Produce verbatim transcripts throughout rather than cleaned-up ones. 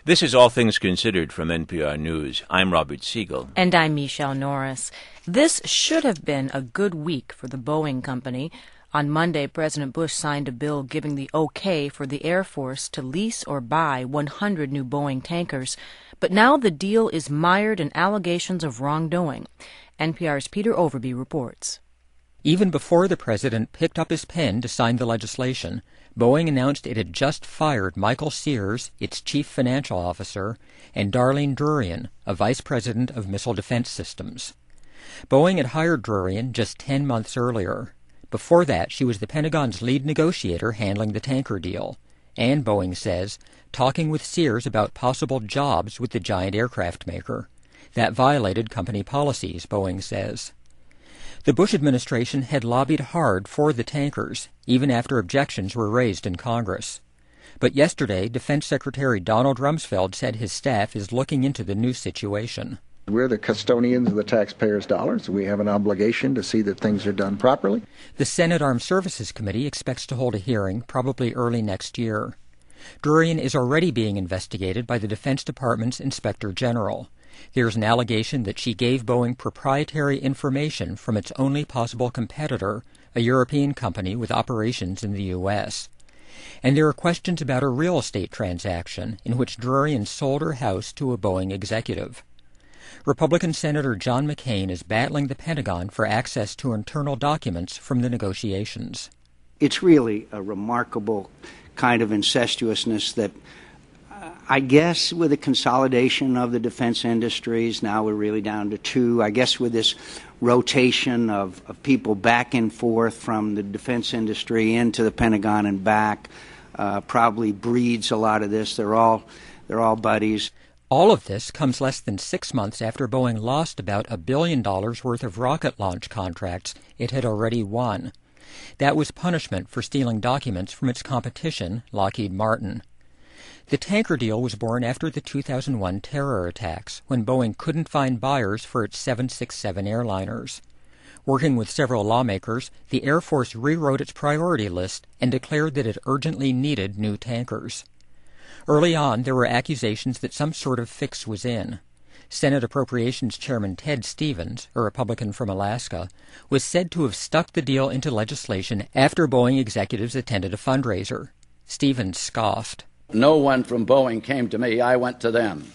This is All Things Considered from N P R News. I'm Robert Siegel. And I'm Michelle Norris. This should have been a good week for the Boeing company. On Monday, President Bush signed a bill giving the okay for the Air Force to lease or buy one hundred new Boeing tankers. But now the deal is mired in allegations of wrongdoing. N P R's Peter Overby reports. Even before the president picked up his pen to sign the legislation, Boeing announced it had just fired Michael Sears, its chief financial officer, and Darlene Drurian, a vice president of Missile Defense Systems. Boeing had hired Drurian just ten months earlier. Before that, she was the Pentagon's lead negotiator handling the tanker deal, and, Boeing says, talking with Sears about possible jobs with the giant aircraft maker. That violated company policies, Boeing says. The Bush administration had lobbied hard for the tankers, even after objections were raised in Congress. But yesterday, Defense Secretary Donald Rumsfeld said his staff is looking into the new situation. We're the custodians of the taxpayers' dollars. We have an obligation to see that things are done properly. The Senate Armed Services Committee expects to hold a hearing probably early next year. Drurian is already being investigated by the Defense Department's Inspector General. There's an allegation that she gave Boeing proprietary information from its only possible competitor, a European company with operations in the U S. And there are questions about a real estate transaction in which Drurian sold her house to a Boeing executive. Republican Senator John McCain is battling the Pentagon for access to internal documents from the negotiations. It's really a remarkable kind of incestuousness that I guess with the consolidation of the defense industries, now we're really down to two. I guess with this rotation of, of people back and forth from the defense industry into the Pentagon and back uh, probably breeds a lot of this. They're all they're all buddies. All of this comes less than six months after Boeing lost about a billion dollars worth of rocket launch contracts it had already won. That was punishment for stealing documents from its competition, Lockheed Martin. The tanker deal was born after the two thousand one terror attacks, when Boeing couldn't find buyers for its seven sixty-seven airliners. Working with several lawmakers, the Air Force rewrote its priority list and declared that it urgently needed new tankers. Early on, there were accusations that some sort of fix was in. Senate Appropriations Chairman Ted Stevens, a Republican from Alaska, was said to have stuck the deal into legislation after Boeing executives attended a fundraiser. Stevens scoffed. No one from Boeing came to me. I went to them.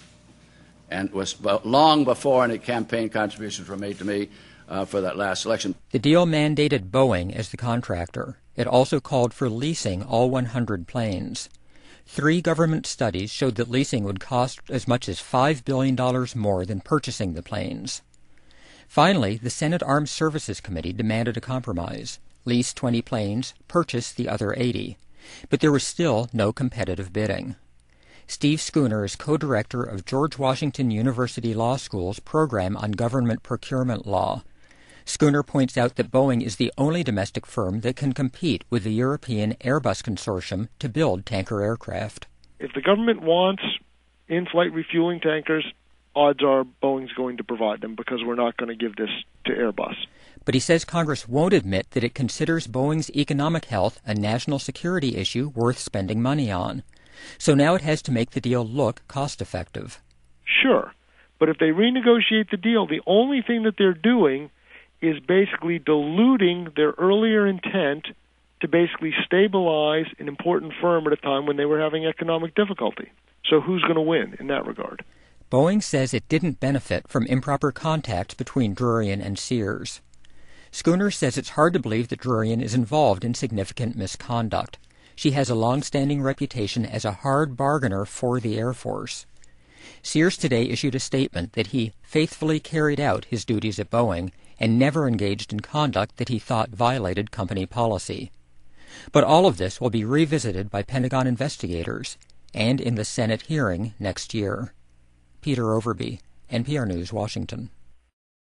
And it was long before any campaign contributions were made to me uh, for that last election. The deal mandated Boeing as the contractor. It also called for leasing all one hundred planes. Three government studies showed that leasing would cost as much as five billion dollars more than purchasing the planes. Finally, the Senate Armed Services Committee demanded a compromise. Lease twenty planes, purchase the other eighty. But there was still no competitive bidding. Steve Schooner is co-director of George Washington University Law School's program on government procurement law. Schooner points out that Boeing is the only domestic firm that can compete with the European Airbus consortium to build tanker aircraft. If the government wants in-flight refueling tankers, odds are Boeing's going to provide them because we're not going to give this to Airbus. But he says Congress won't admit that it considers Boeing's economic health a national security issue worth spending money on. So now it has to make the deal look cost-effective. Sure, but if they renegotiate the deal, the only thing that they're doing is basically diluting their earlier intent to basically stabilize an important firm at a time when they were having economic difficulty. So who's going to win in that regard? Boeing says it didn't benefit from improper contact between Drurian and Sears. Schooner says it's hard to believe that Drurian is involved in significant misconduct. She has a long-standing reputation as a hard bargainer for the Air Force. Sears today issued a statement that he faithfully carried out his duties at Boeing and never engaged in conduct that he thought violated company policy. But all of this will be revisited by Pentagon investigators and in the Senate hearing next year. Peter Overby, N P R News, Washington.